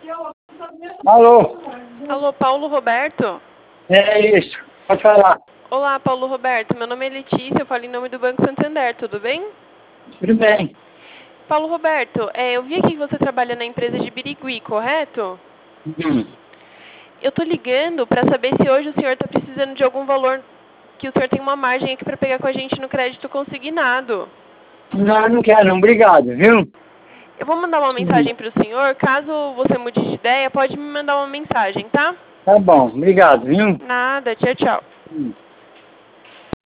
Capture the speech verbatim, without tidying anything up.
Alô? Alô, Paulo Roberto? É isso, pode falar. Olá, Paulo Roberto. Meu nome é Letícia, eu falo em nome do Banco Santander, tudo bem? Tudo bem. Paulo Roberto, é, eu vi aqui que você trabalha na empresa de Birigui, correto? Hum. Eu tô ligando para saber se hoje o senhor está precisando de algum valor, que o senhor tem uma margem aqui para pegar com a gente no crédito consignado. Não, não quero não, obrigado, viu? Eu vou mandar uma Sim. mensagem para o senhor, caso você mude de ideia, pode me mandar uma mensagem, tá? Tá bom, obrigado, viu? Nada, tchau, tchau. Hum.